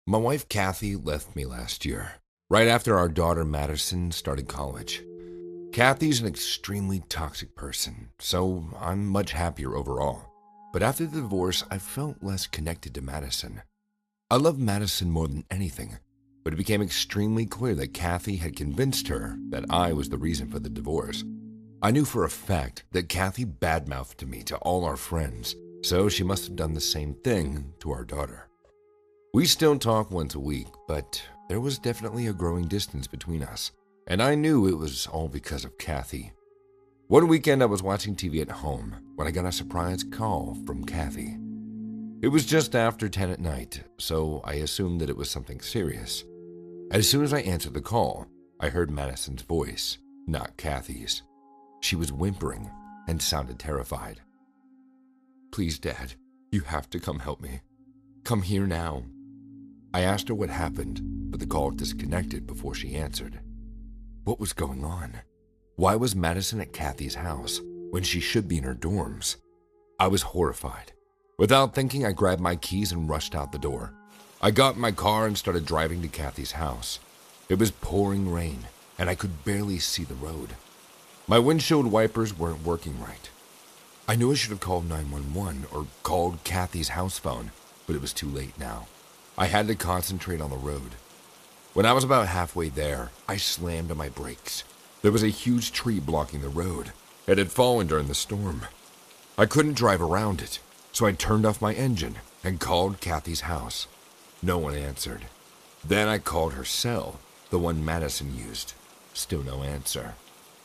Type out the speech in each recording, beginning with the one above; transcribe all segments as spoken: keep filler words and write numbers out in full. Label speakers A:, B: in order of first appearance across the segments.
A: My wife Kathy left me last year, right after our daughter Madison started college. Kathy's an extremely toxic person, so I'm much happier overall. But after the divorce, I felt less connected to Madison. I love Madison more than anything, but it became extremely clear that Kathy had convinced her that I was the reason for the divorce. I knew for a fact that Kathy badmouthed me to all our friends, so she must have done the same thing to our daughter. We still talk once a week, but there was definitely a growing distance between us, and I knew it was all because of Kathy. One weekend I was watching T V at home when I got a surprise call from Kathy. It was just after ten at night, so I assumed that it was something serious. As soon as I answered the call, I heard Madison's voice, not Kathy's. She was whimpering and sounded terrified. "Please, Dad, you have to come help me. Come here now." I asked her what happened, but the call disconnected before she answered. What was going on? Why was Madison at Kathy's house when she should be in her dorms? I was horrified. Without thinking, I grabbed my keys and rushed out the door. I got in my car and started driving to Kathy's house. It was pouring rain, and I could barely see the road. My windshield wipers weren't working right. I knew I should have called nine one one or called Kathy's house phone, but it was too late now. I had to concentrate on the road. When I was about halfway there, I slammed on my brakes. There was a huge tree blocking the road. It had fallen during the storm. I couldn't drive around it, so I turned off my engine and called Kathy's house. No one answered. Then I called her cell, the one Madison used. Still no answer.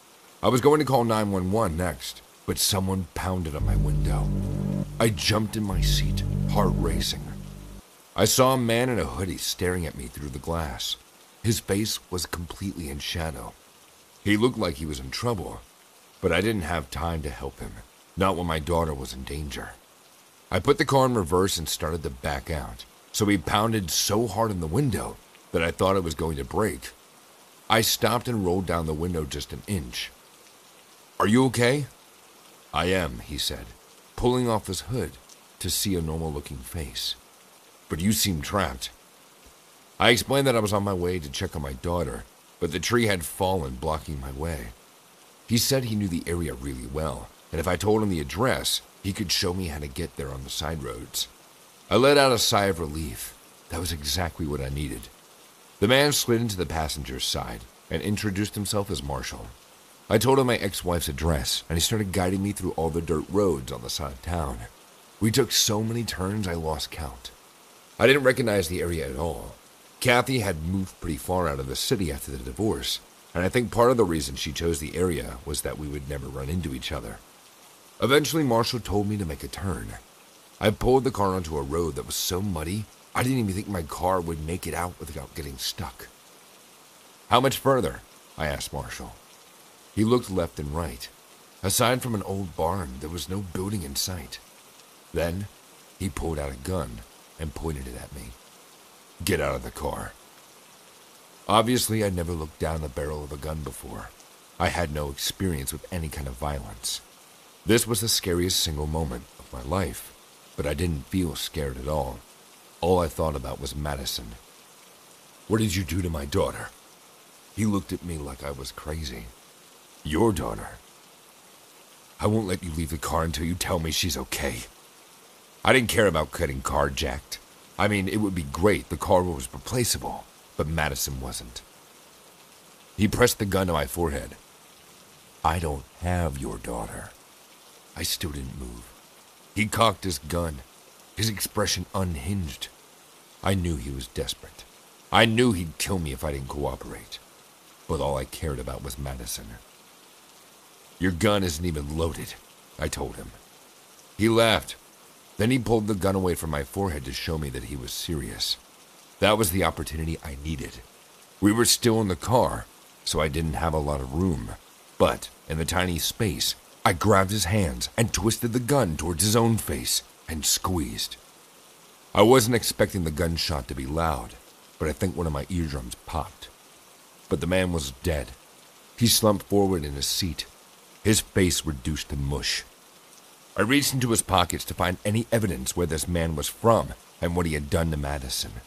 A: I was going to call nine one one next, but someone pounded on my window. I jumped in my seat, heart racing. I saw a man in a hoodie staring at me through the glass. His face was completely in shadow. He looked like he was in trouble, but I didn't have time to help him, not when my daughter was in danger. I put the car in reverse and started to back out, so he pounded so hard on the window that I thought it was going to break. I stopped and rolled down the window just an inch. "Are you okay?" "I am," he said, pulling off his hood to see a normal-looking face. "But you seem trapped." I explained that I was on my way to check on my daughter, but the tree had fallen, blocking my way. He said he knew the area really well, and if I told him the address, he could show me how to get there on the side roads. I let out a sigh of relief. That was exactly what I needed. The man slid into the passenger's side and introduced himself as Marshall. I told him my ex-wife's address, and he started guiding me through all the dirt roads on the side of town. We took so many turns I lost count. I didn't recognize the area at all. Kathy had moved pretty far out of the city after the divorce, and I think part of the reason she chose the area was that we would never run into each other. Eventually, Marshall told me to make a turn. I pulled the car onto a road that was so muddy, I didn't even think my car would make it out without getting stuck. "How much further?" I asked Marshall. He looked left and right. Aside from an old barn, there was no building in sight. Then, he pulled out a gun and pointed it at me. "Get out of the car." Obviously, I'd never looked down the barrel of a gun before. I had no experience with any kind of violence. This was the scariest single moment of my life, but I didn't feel scared at all. All I thought about was Madison. "What did you do to my daughter?" He looked at me like I was crazy. "Your daughter?" "I won't let you leave the car until you tell me she's okay." I didn't care about getting carjacked. I mean, it would be great, the car was replaceable, but Madison wasn't. He pressed the gun to my forehead. "I don't have your daughter." I still didn't move. He cocked his gun, his expression unhinged. I knew he was desperate. I knew he'd kill me if I didn't cooperate. But all I cared about was Madison. "Your gun isn't even loaded," I told him. He laughed. Then he pulled the gun away from my forehead to show me that he was serious. That was the opportunity I needed. We were still in the car, so I didn't have a lot of room. But in the tiny space, I grabbed his hands and twisted the gun towards his own face and squeezed. I wasn't expecting the gunshot to be loud, but I think one of my eardrums popped. But the man was dead. He slumped forward in his seat, his face reduced to mush. I reached into his pockets to find any evidence where this man was from and what he had done to Madison.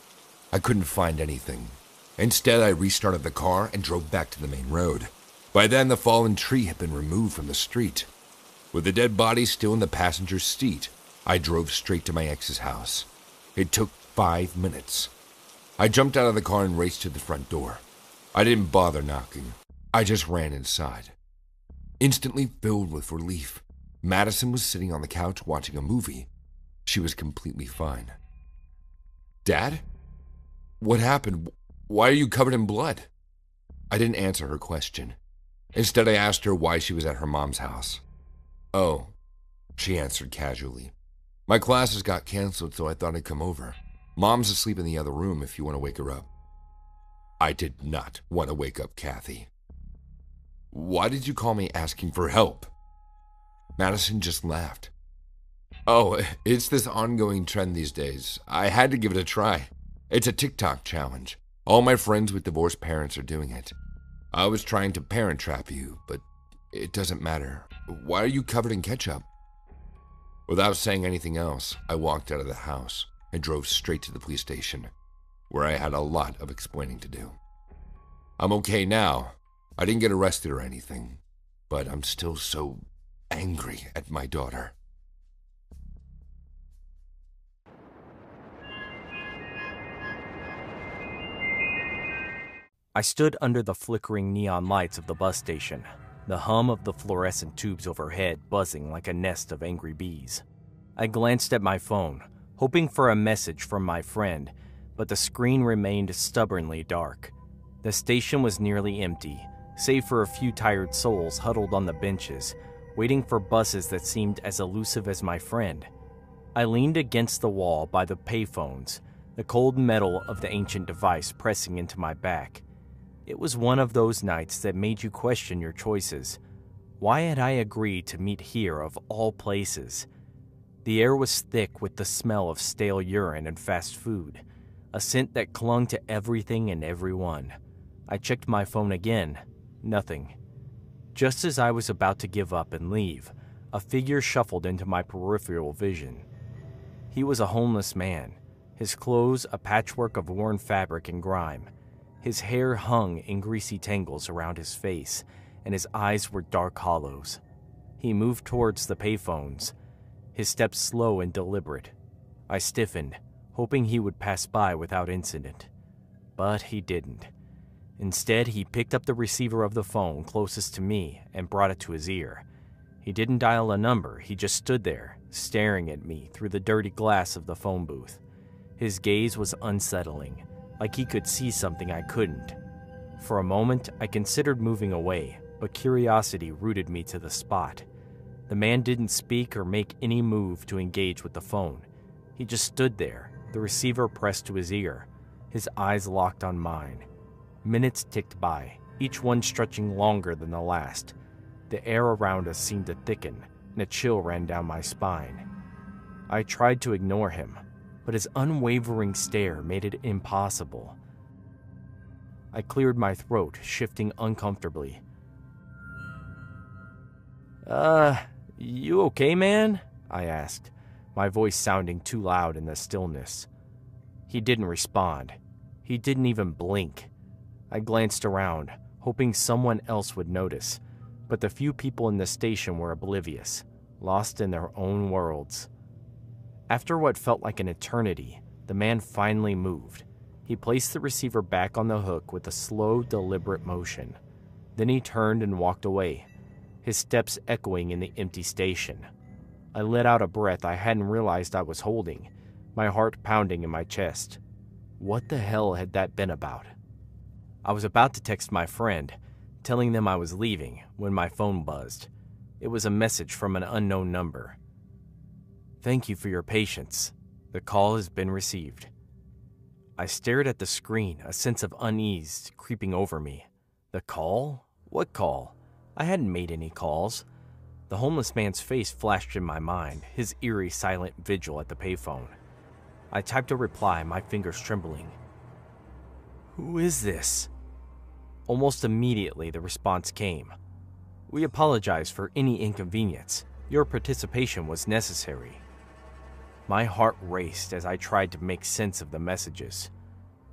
A: I couldn't find anything. Instead, I restarted the car and drove back to the main road. By then, the fallen tree had been removed from the street. With the dead body still in the passenger's seat, I drove straight to my ex's house. It took five minutes. I jumped out of the car and raced to the front door. I didn't bother knocking. I just ran inside. Instantly filled with relief, Madison was sitting on the couch watching a movie. She was completely fine. "Dad? What happened? Why are you covered in blood?" I didn't answer her question. Instead, I asked her why she was at her mom's house. "Oh," she answered casually. "My classes got canceled, so I thought I'd come over. Mom's asleep in the other room if you want to wake her up." I did not want to wake up Kathy. "Why did you call me asking for help?" Madison just laughed. "Oh, it's this ongoing trend these days. I had to give it a try. It's a TikTok challenge. All my friends with divorced parents are doing it. I was trying to parent trap you, but it doesn't matter. Why are you covered in ketchup?" Without saying anything else, I walked out of the house and drove straight to the police station, where I had a lot of explaining to do. I'm okay now. I didn't get arrested or anything, but I'm still so angry at my daughter.
B: I stood under the flickering neon lights of the bus station, the hum of the fluorescent tubes overhead buzzing like a nest of angry bees. I glanced at my phone, hoping for a message from my friend, but the screen remained stubbornly dark. The station was nearly empty, save for a few tired souls huddled on the benches, waiting for buses that seemed as elusive as my friend. I leaned against the wall by the payphones, the cold metal of the ancient device pressing into my back. It was one of those nights that made you question your choices. Why had I agreed to meet here of all places? The air was thick with the smell of stale urine and fast food, a scent that clung to everything and everyone. I checked my phone again. Nothing. Just as I was about to give up and leave, a figure shuffled into my peripheral vision. He was a homeless man, his clothes a patchwork of worn fabric and grime. His hair hung in greasy tangles around his face, and his eyes were dark hollows. He moved towards the payphones, his steps slow and deliberate. I stiffened, hoping he would pass by without incident. But he didn't. Instead, he picked up the receiver of the phone closest to me and brought it to his ear. He didn't dial a number, he just stood there, staring at me through the dirty glass of the phone booth. His gaze was unsettling, like he could see something I couldn't. For a moment, I considered moving away, but curiosity rooted me to the spot. The man didn't speak or make any move to engage with the phone. He just stood there, the receiver pressed to his ear, his eyes locked on mine. Minutes ticked by, each one stretching longer than the last. The air around us seemed to thicken, and a chill ran down my spine. I tried to ignore him, but his unwavering stare made it impossible. I cleared my throat, shifting uncomfortably. Uh, you okay, man? I asked, my voice sounding too loud in the stillness. He didn't respond. He didn't even blink. I glanced around, hoping someone else would notice, but the few people in the station were oblivious, lost in their own worlds. After what felt like an eternity, the man finally moved. He placed the receiver back on the hook with a slow, deliberate motion. Then he turned and walked away, his steps echoing in the empty station. I let out a breath I hadn't realized I was holding, my heart pounding in my chest. What the hell had that been about? I was about to text my friend, telling them I was leaving, when my phone buzzed. It was a message from an unknown number. "Thank you for your patience. The call has been received." I stared at the screen, a sense of unease creeping over me. The call? What call? I hadn't made any calls. The homeless man's face flashed in my mind, his eerie silent vigil at the payphone. I typed a reply, my fingers trembling. "Who is this?" Almost immediately, the response came. "We apologize for any inconvenience. Your participation was necessary." My heart raced as I tried to make sense of the messages.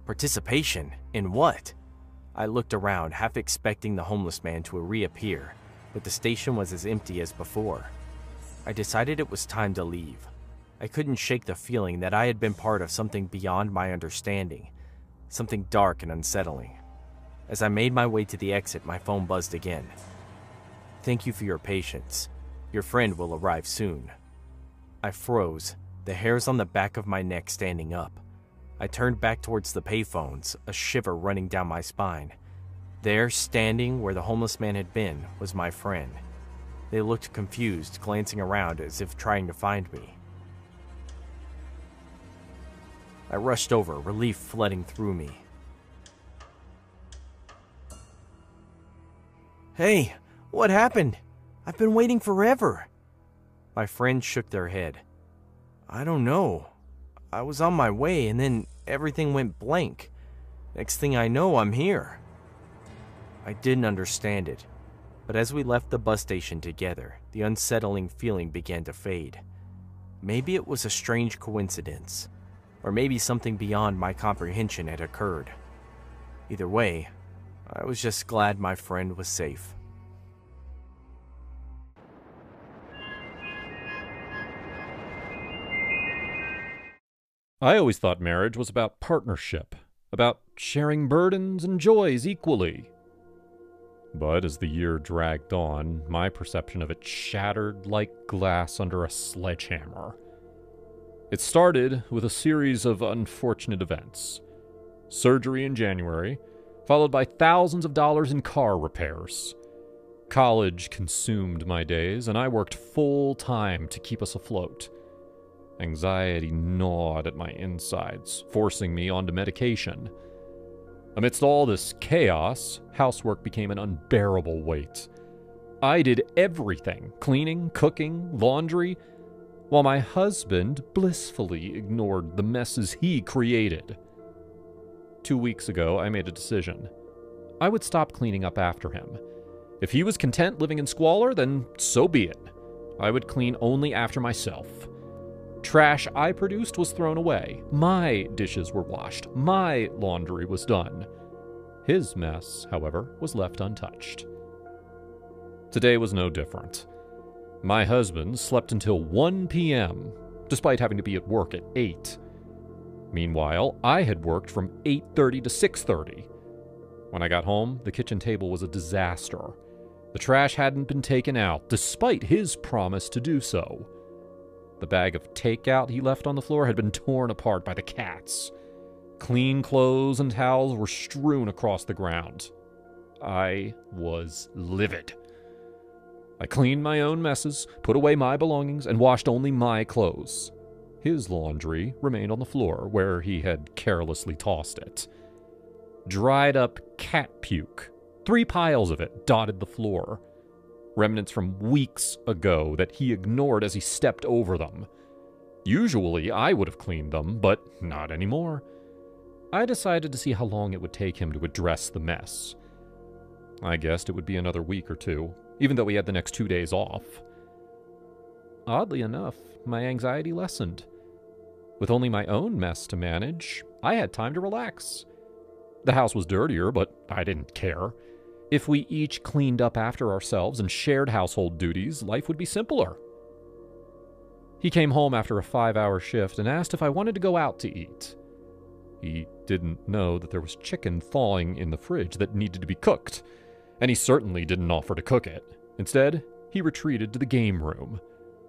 B: Participation? In what? I looked around, half expecting the homeless man to reappear, but the station was as empty as before. I decided it was time to leave. I couldn't shake the feeling that I had been part of something beyond my understanding, something dark and unsettling. As I made my way to the exit, my phone buzzed again. "Thank you for your patience. Your friend will arrive soon." I froze, the hairs on the back of my neck standing up. I turned back towards the payphones, a shiver running down my spine. There, standing where the homeless man had been, was my friend. They looked confused, glancing around as if trying to find me. I rushed over, relief flooding through me. "Hey, what happened? I've been waiting forever." My friends shook their head. "I don't know. I was on my way and then everything went blank. Next thing I know, I'm here." I didn't understand it, but as we left the bus station together, the unsettling feeling began to fade. Maybe it was a strange coincidence, or maybe something beyond my comprehension had occurred. Either way, I was just glad my friend was safe.
C: I always thought marriage was about partnership, about sharing burdens and joys equally. But as the year dragged on, my perception of it shattered like glass under a sledgehammer. It started with a series of unfortunate events. Surgery in January, followed by thousands of dollars in car repairs. College consumed my days, and I worked full time to keep us afloat. Anxiety gnawed at my insides, forcing me onto medication. Amidst all this chaos, housework became an unbearable weight. I did everything, cleaning, cooking, laundry, while my husband blissfully ignored the messes he created. Two weeks ago, I made a decision. I would stop cleaning up after him. If he was content living in squalor, then so be it. I would clean only after myself. Trash I produced was thrown away. My dishes were washed. My laundry was done. His mess, however, was left untouched. Today was no different. My husband slept until one p.m., despite having to be at work at eight. Meanwhile, I had worked from eight thirty to six thirty. When I got home, the kitchen table was a disaster. The trash hadn't been taken out, despite his promise to do so. The bag of takeout he left on the floor had been torn apart by the cats. Clean clothes and towels were strewn across the ground. I was livid. I cleaned my own messes, put away my belongings, and washed only my clothes. His laundry remained on the floor, where he had carelessly tossed it. Dried up cat puke, three piles of it, dotted the floor. Remnants from weeks ago that he ignored as he stepped over them. Usually, I would have cleaned them, but not anymore. I decided to see how long it would take him to address the mess. I guessed it would be another week or two, even though we had the next two days off. Oddly enough, my anxiety lessened. With only my own mess to manage, I had time to relax. The house was dirtier, but I didn't care. If we each cleaned up after ourselves and shared household duties, life would be simpler. He came home after a five-hour shift and asked if I wanted to go out to eat. He didn't know that there was chicken thawing in the fridge that needed to be cooked, and he certainly didn't offer to cook it. Instead, he retreated to the game room.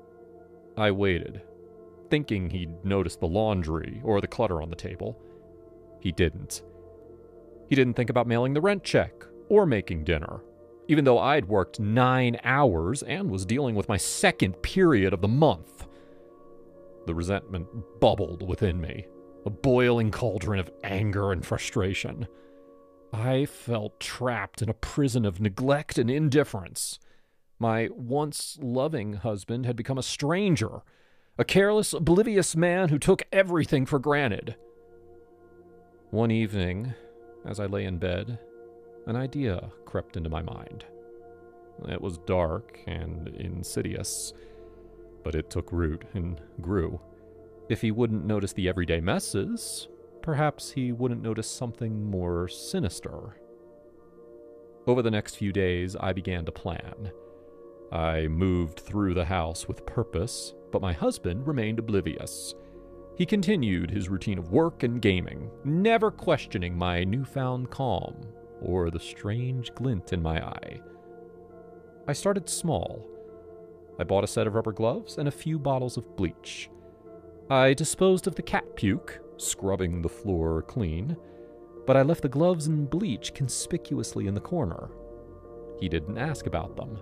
C: I waited, thinking he'd noticed the laundry or the clutter on the table. He didn't. He didn't think about mailing the rent check or making dinner, even though I'd worked nine hours and was dealing with my second period of the month. The resentment bubbled within me, a boiling cauldron of anger and frustration. I felt trapped in a prison of neglect and indifference. My once loving husband had become a stranger, a careless, oblivious man who took everything for granted. One evening, as I lay in bed, an idea crept into my mind. It was dark and insidious, but it took root and grew. If he wouldn't notice the everyday messes, perhaps he wouldn't notice something more sinister. Over the next few days, I began to plan. I moved through the house with purpose, but my husband remained oblivious. He continued his routine of work and gaming, never questioning my newfound calm or the strange glint in my eye. I started small. I bought a set of rubber gloves and a few bottles of bleach. I disposed of the cat puke, scrubbing the floor clean, but I left the gloves and bleach conspicuously in the corner. He didn't ask about them.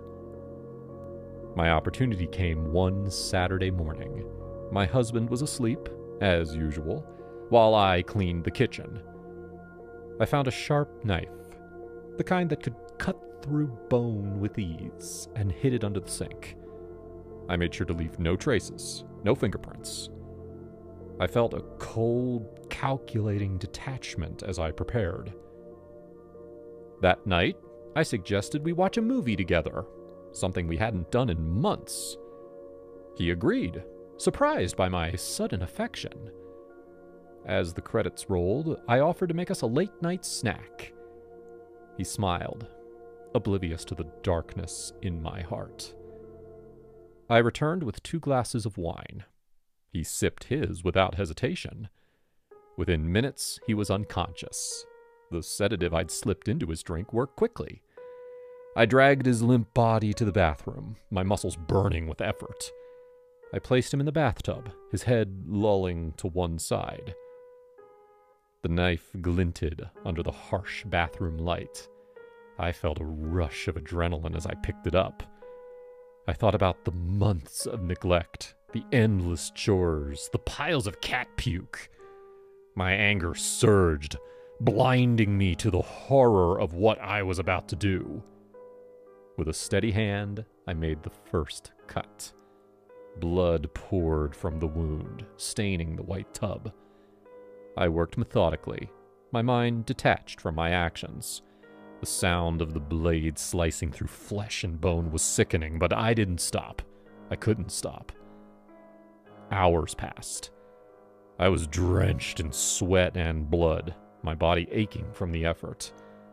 C: My opportunity came one Saturday morning. My husband was asleep, as usual, while I cleaned the kitchen. I found a sharp knife, the kind that could cut through bone with ease, and hid it under the sink. I made sure to leave no traces, no fingerprints. I felt a cold, calculating detachment as I prepared. That night, I suggested we watch a movie together, something we hadn't done in months. He agreed, surprised by my sudden affection. As the credits rolled, I offered to make us a late-night snack. He smiled, oblivious to the darkness in my heart. I returned with two glasses of wine. He sipped his without hesitation. Within minutes, he was unconscious. The sedative I'd slipped into his drink worked quickly. I dragged his limp body to the bathroom, my muscles burning with effort. I placed him in the bathtub, his head lolling to one side. The knife glinted under the harsh bathroom light. I felt a rush of adrenaline as I picked it up. I thought about the months of neglect, the endless chores, the piles of cat puke. My anger surged, blinding me to the horror of what I was about to do. With a steady hand, I made the first cut. Blood poured from the wound, staining the white tub. I worked methodically, my mind detached from my actions. The sound of the blade slicing through flesh and bone was sickening, but I didn't stop. I couldn't stop. Hours passed. I was drenched in sweat and blood, my body aching from the effort.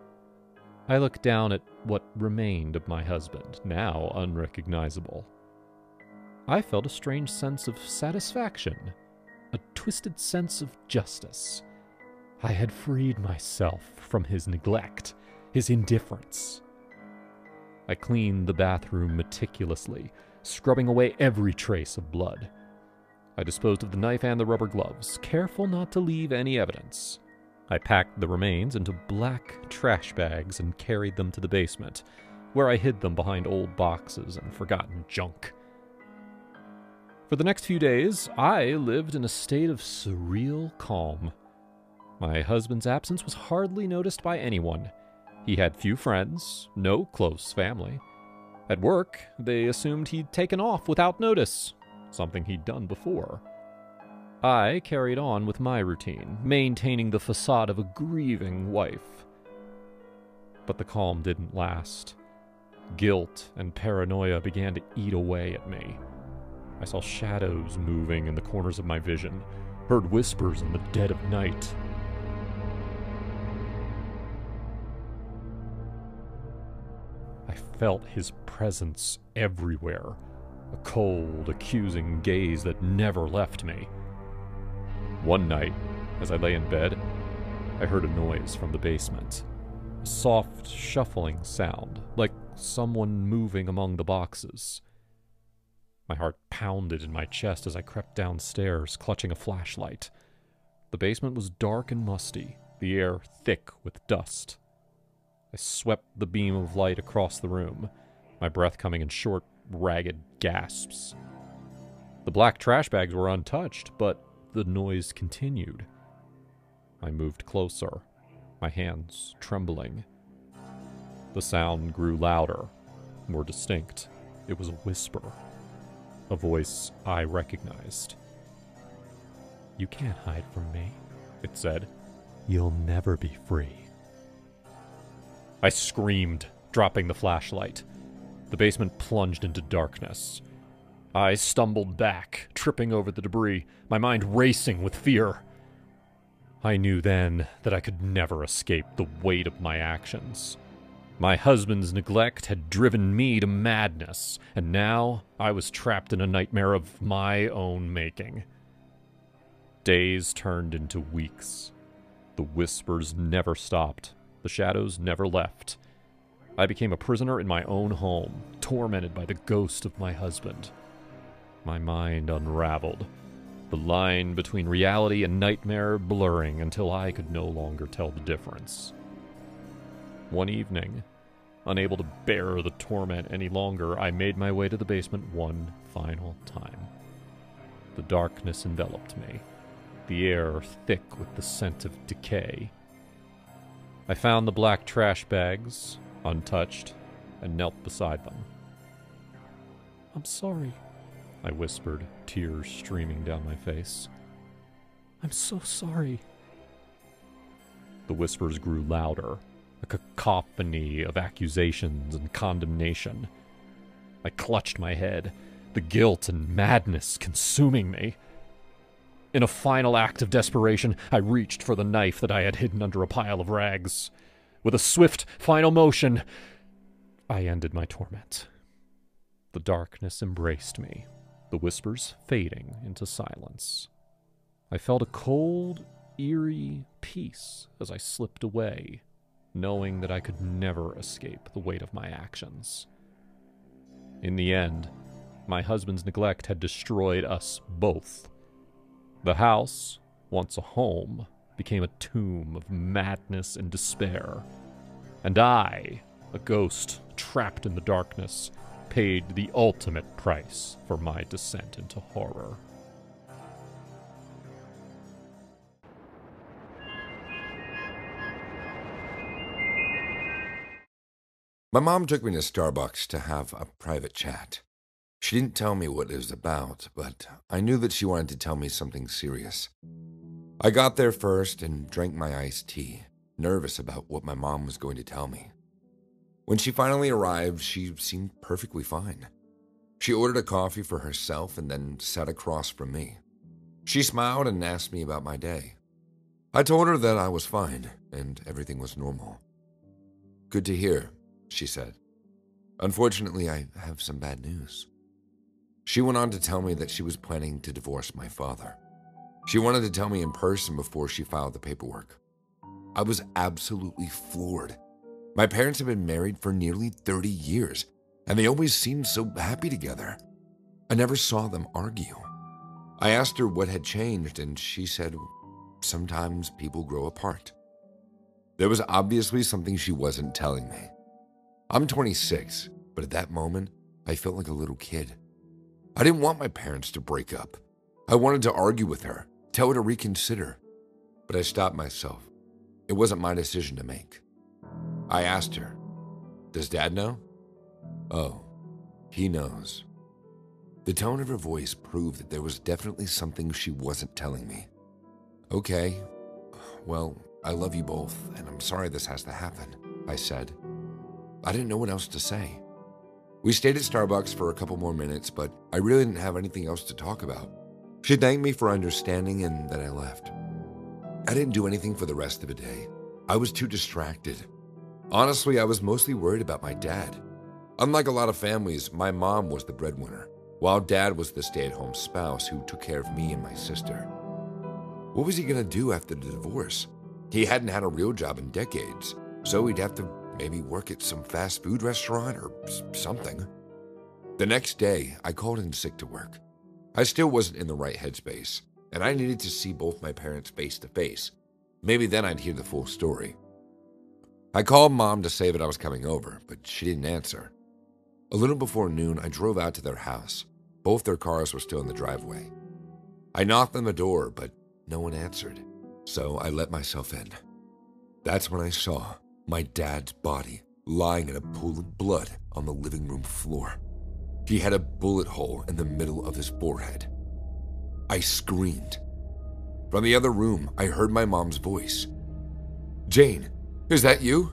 C: I looked down at what remained of my husband, now unrecognizable. I felt a strange sense of satisfaction, a twisted sense of justice. I had freed myself from his neglect, his indifference. I cleaned the bathroom meticulously, scrubbing away every trace of blood. I disposed of the knife and the rubber gloves, careful not to leave any evidence. I packed the remains into black trash bags and carried them to the basement, where I hid them behind old boxes and forgotten junk. For the next few days, I lived in a state of surreal calm. My husband's absence was hardly noticed by anyone. He had few friends, no close family. At work, they assumed he'd taken off without notice, something he'd done before. I carried on with my routine, maintaining the facade of a grieving wife. But the calm didn't last. Guilt and paranoia began to eat away at me. I saw shadows moving in the corners of my vision, heard whispers in the dead of night. I felt his presence everywhere, a cold, accusing gaze that never left me. One night, as I lay in bed, I heard a noise from the basement. A soft, shuffling sound, like someone moving among the boxes. My heart pounded in my chest as I crept downstairs, clutching a flashlight. The basement was dark and musty, the air thick with dust. I swept the beam of light across the room, my breath coming in short, ragged gasps. The black trash bags were untouched, but the noise continued. I moved closer, my hands trembling. The sound grew louder, more distinct. It was a whisper, a voice I recognized. "You can't hide from me," it said. "You'll never be free." I screamed, dropping the flashlight. The basement plunged into darkness. I stumbled back, tripping over the debris, my mind racing with fear. I knew then that I could never escape the weight of my actions. My husband's neglect had driven me to madness, and now I was trapped in a nightmare of my own making. Days turned into weeks. The whispers never stopped. The shadows never left. I became a prisoner in my own home, tormented by the ghost of my husband. My mind unraveled, the line between reality and nightmare blurring until I could no longer tell the difference. One evening, unable to bear the torment any longer, I made my way to the basement one final time. The darkness enveloped me, the air thick with the scent of decay. I found the black trash bags, untouched, and knelt beside them. "I'm sorry," I whispered, tears streaming down my face. "I'm so sorry." The whispers grew louder, a cacophony of accusations and condemnation. I clutched my head, the guilt and madness consuming me. In a final act of desperation, I reached for the knife that I had hidden under a pile of rags. With a swift, final motion, I ended my torment. The darkness embraced me, the whispers fading into silence. I felt a cold, eerie peace as I slipped away, knowing that I could never escape the weight of my actions. In the end, my husband's neglect had destroyed us both. The house, once a home, became a tomb of madness and despair. And I, a ghost trapped in the darkness, paid the ultimate price for my descent into horror.
A: My mom took me to Starbucks to have a private chat. She didn't tell me what it was about, but I knew that she wanted to tell me something serious. I got there first and drank my iced tea, nervous about what my mom was going to tell me. When she finally arrived, she seemed perfectly fine. She ordered a coffee for herself and then sat across from me. She smiled and asked me about my day. I told her that I was fine and everything was normal. "Good to hear," she said. "Unfortunately, I have some bad news." She went on to tell me that she was planning to divorce my father. She wanted to tell me in person before she filed the paperwork. I was absolutely floored. My parents had been married for nearly thirty years, and they always seemed so happy together. I never saw them argue. I asked her what had changed, and she said, sometimes people grow apart. There was obviously something she wasn't telling me. I'm twenty-six, but at that moment, I felt like a little kid. I didn't want my parents to break up. I wanted to argue with her, tell her to reconsider. But I stopped myself. It wasn't my decision to make. I asked her, "Does Dad know?" "Oh, he knows." The tone of her voice proved that there was definitely something she wasn't telling me. "Okay, well, I love you both, and I'm sorry this has to happen," I said. I didn't know what else to say. We stayed at Starbucks for a couple more minutes, but I really didn't have anything else to talk about. She thanked me for understanding, and then I left. I didn't do anything for the rest of the day. I was too distracted. Honestly, I was mostly worried about my dad. Unlike a lot of families, my mom was the breadwinner, while Dad was the stay-at-home spouse who took care of me and my sister. What was he going to do after the divorce? He hadn't had a real job in decades, so he'd have to maybe work at some fast food restaurant or something. The next day, I called in sick to work. I still wasn't in the right headspace, and I needed to see both my parents face to face. Maybe then I'd hear the full story. I called Mom to say that I was coming over, but she didn't answer. A little before noon, I drove out to their house. Both their cars were still in the driveway. I knocked on the door, but no one answered, so I let myself in. That's when I saw my dad's body lying in a pool of blood on the living room floor. He had a bullet hole in the middle of his forehead. I screamed. From the other room, I heard my mom's voice. "Jane, is that you?"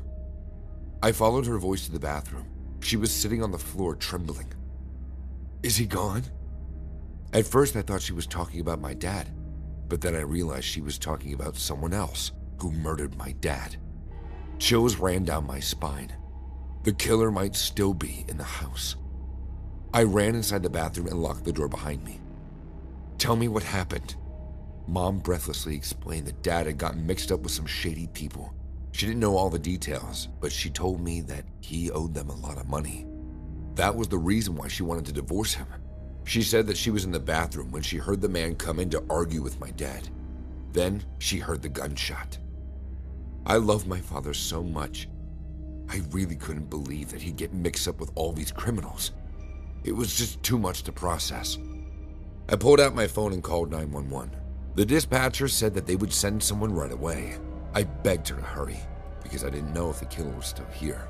A: I followed her voice to the bathroom. She was sitting on the floor, trembling. "Is he gone?" At first, I thought she was talking about my dad, But then I realized she was talking about someone else who murdered my dad. Chills ran down my spine. The killer might still be in the house. I ran inside the bathroom and locked the door behind me. Tell me what happened. Mom breathlessly explained that Dad had gotten mixed up with some shady people. She didn't know all the details, but she told me that he owed them a lot of money. That was the reason why she wanted to divorce him. She said that she was in the bathroom when she heard the man come in to argue with my dad. Then she heard the gunshot. I love my father so much. I really couldn't believe that he'd get mixed up with all these criminals. It was just too much to process. I pulled out my phone and called nine one one. The dispatcher said that they would send someone right away. I begged her to hurry because I didn't know if the killer was still here.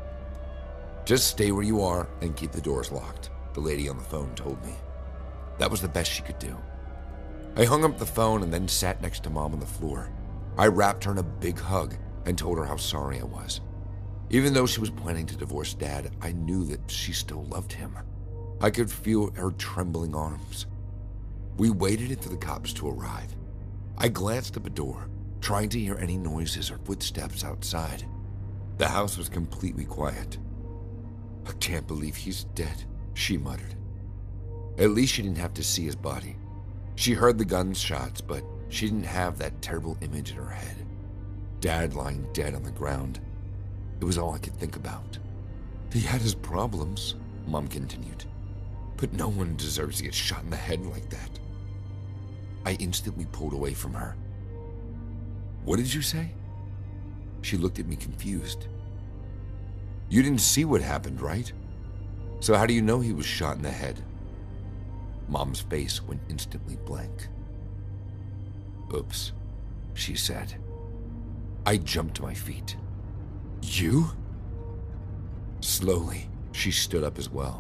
A: Just stay where you are and keep the doors locked, the lady on the phone told me. That was the best she could do. I hung up the phone and then sat next to Mom on the floor. I wrapped her in a big hug and told her how sorry I was. Even though she was planning to divorce Dad, I knew that she still loved him. I could feel her trembling arms. We waited for the cops to arrive. I glanced at the door, trying to hear any noises or footsteps outside. The house was completely quiet. I can't believe he's dead, she muttered. At least she didn't have to see his body. She heard the gunshots, but she didn't have that terrible image in her head. Dad lying dead on the ground. It was all I could think about. He had his problems, Mom continued, but no one deserves to get shot in the head like that. I instantly pulled away from her. What did you say? She looked at me confused. You didn't see what happened, right? So how do you know he was shot in the head? Mom's face went instantly blank. Oops, she said. I jumped to my feet. You? Slowly, she stood up as well.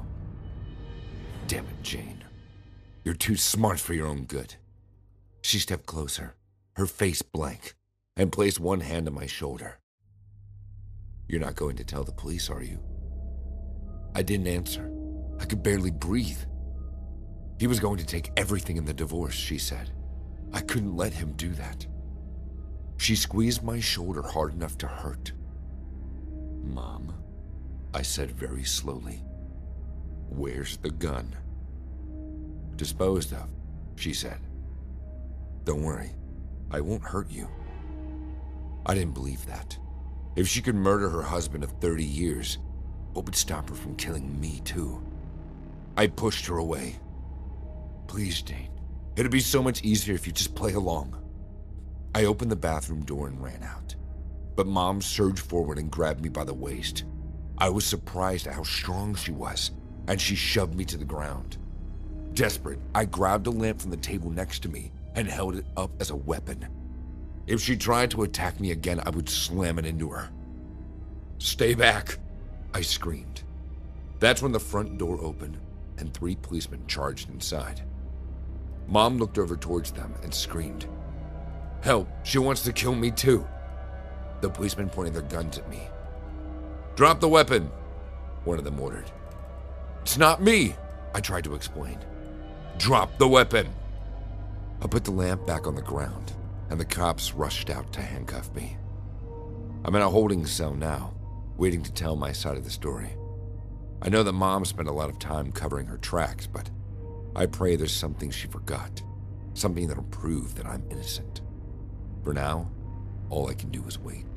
A: Damn it, Jane. You're too smart for your own good. She stepped closer, her face blank, and placed one hand on my shoulder. You're not going to tell the police, are you? I didn't answer. I could barely breathe. He was going to take everything in the divorce, she said. I couldn't let him do that. She squeezed my shoulder hard enough to hurt. Mom, I said very slowly. Where's the gun? Disposed of, she said. Don't worry, I won't hurt you. I didn't believe that. If she could murder her husband of thirty years, what would stop her from killing me too? I pushed her away. Please, Jane. It'd be so much easier if you just play along. I opened the bathroom door and ran out, but Mom surged forward and grabbed me by the waist. I was surprised at how strong she was, and she shoved me to the ground. Desperate, I grabbed a lamp from the table next to me and held it up as a weapon. If she tried to attack me again, I would slam it into her. Stay back, I screamed. That's when the front door opened and three policemen charged inside. Mom looked over towards them and screamed, Help, she wants to kill me too. The policemen pointed their guns at me. Drop the weapon, one of them ordered. It's not me, I tried to explain. Drop the weapon. I put the lamp back on the ground, and the cops rushed out to handcuff me. I'm in a holding cell now, waiting to tell my side of the story. I know that Mom spent a lot of time covering her tracks, but I pray there's something she forgot, something that'll prove that I'm innocent. For now, all I can do is wait.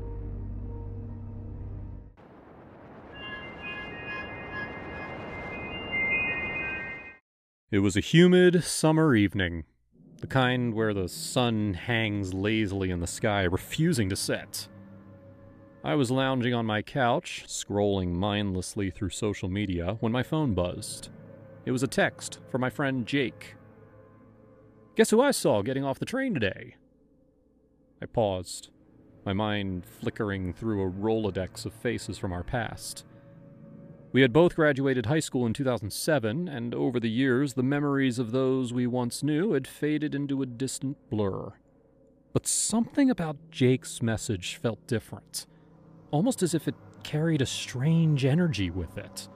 C: It was a humid summer evening, the kind where the sun hangs lazily in the sky, refusing to set. I was lounging on my couch, scrolling mindlessly through social media, when my phone buzzed. It was a text from my friend Jake. Guess who I saw getting off the train today? I paused, my mind flickering through a Rolodex of faces from our past. We had both graduated high school in two thousand seven, and over the years, the memories of those we once knew had faded into a distant blur. But something about Jake's message felt different, almost as if it carried a strange energy with it.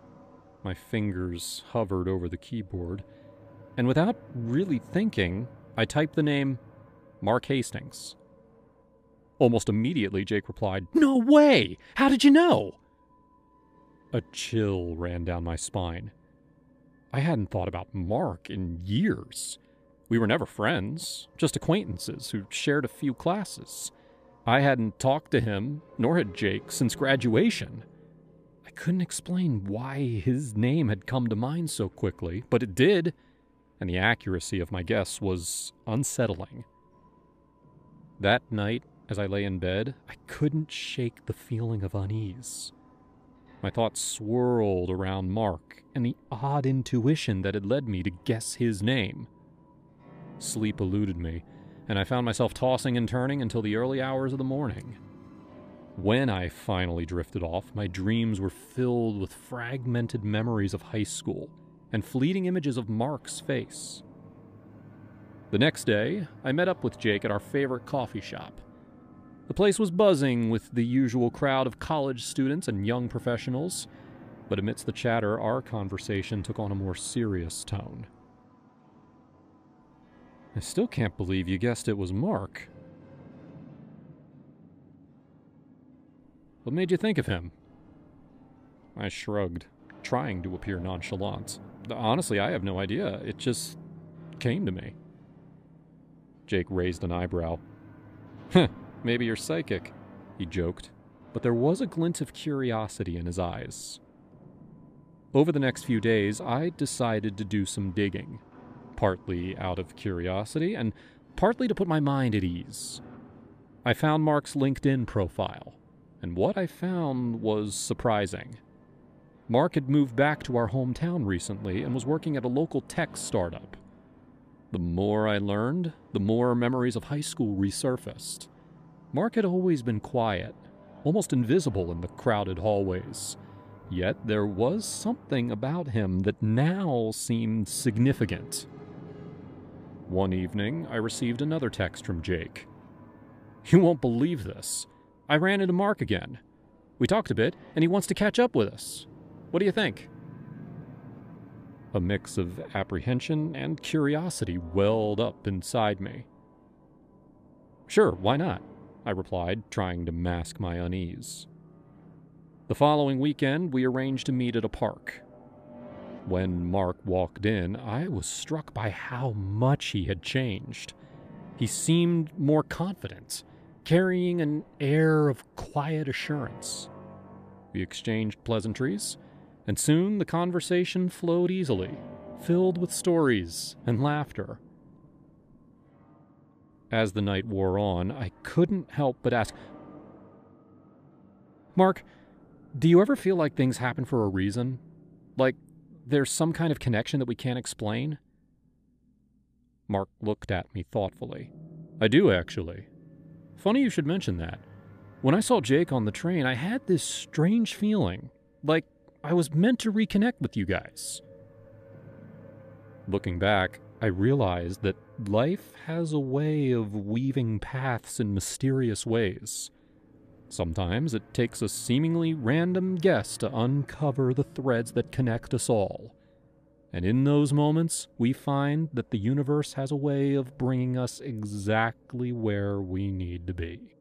C: My fingers hovered over the keyboard, and without really thinking, I typed the name Mark Hastings. Almost immediately, Jake replied, "No way! How did you know?" A chill ran down my spine. I hadn't thought about Mark in years. We were never friends, just acquaintances who shared a few classes. I hadn't talked to him, nor had Jake, since graduation. I couldn't explain why his name had come to mind so quickly, but it did, and the accuracy of my guess was unsettling. That night, as I lay in bed, I couldn't shake the feeling of unease. My thoughts swirled around Mark and the odd intuition that had led me to guess his name. Sleep eluded me, and I found myself tossing and turning until the early hours of the morning. When I finally drifted off, my dreams were filled with fragmented memories of high school and fleeting images of Mark's face. The next day, I met up with Jake at our favorite coffee shop. The place was buzzing with the usual crowd of college students and young professionals, but amidst the chatter, our conversation took on a more serious tone. "I still can't believe you guessed it was Mark. What made you think of him?" I shrugged, trying to appear nonchalant. "Honestly, I have no idea. It just came to me." Jake raised an eyebrow. "Heh, maybe you're psychic," he joked, but there was a glint of curiosity in his eyes. Over the next few days, I decided to do some digging, partly out of curiosity and partly to put my mind at ease. I found Mark's LinkedIn profile, and what I found was surprising. Mark had moved back to our hometown recently and was working at a local tech startup. The more I learned, the more memories of high school resurfaced. Mark had always been quiet, almost invisible in the crowded hallways. Yet there was something about him that now seemed significant. One evening, I received another text from Jake. "You won't believe this. I ran into Mark again. We talked a bit, and he wants to catch up with us. What do you think?" A mix of apprehension and curiosity welled up inside me. "Sure, why not?" I replied, trying to mask my unease. The following weekend, we arranged to meet at a park. When Mark walked in, I was struck by how much he had changed. He seemed more confident, carrying an air of quiet assurance. We exchanged pleasantries, and soon the conversation flowed easily, filled with stories and laughter. As the night wore on, I couldn't help but ask, "Mark, do you ever feel like things happen for a reason? Like there's some kind of connection that we can't explain?" Mark looked at me thoughtfully. "I do, actually. Funny you should mention that. When I saw Jake on the train, I had this strange feeling, like I was meant to reconnect with you guys." Looking back, I realized that life has a way of weaving paths in mysterious ways. Sometimes it takes a seemingly random guess to uncover the threads that connect us all. And in those moments, we find that the universe has a way of bringing us exactly where we need to be.